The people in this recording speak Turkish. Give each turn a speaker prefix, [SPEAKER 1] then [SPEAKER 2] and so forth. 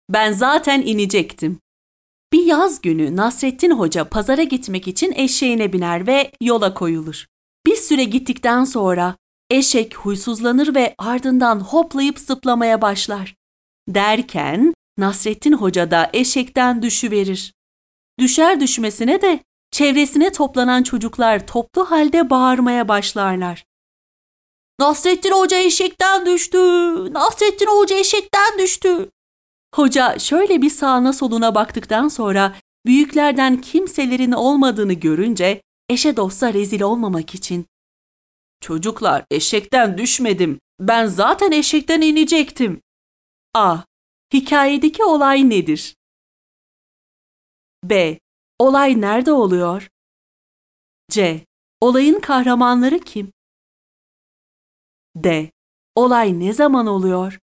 [SPEAKER 1] Ben zaten inecektim. Bir yaz günü Nasrettin Hoca pazara gitmek için eşeğine biner ve yola koyulur. Bir süre gittikten sonra eşek huysuzlanır ve ardından hoplayıp zıplamaya başlar. Derken Nasrettin Hoca da eşekten düşüverir. Düşer düşmesine de çevresine toplanan çocuklar toplu halde bağırmaya başlarlar. Nasrettin Hoca eşekten düştü! Nasrettin Hoca eşekten düştü! Hoca şöyle bir sağına soluna baktıktan sonra büyüklerden kimselerin olmadığını görünce eşe dosta rezil olmamak için "Çocuklar, eşekten düşmedim. Ben zaten eşekten inecektim." A. Hikayedeki olay nedir? B. Olay nerede oluyor? C. Olayın kahramanları kim? D. Olay ne zaman oluyor?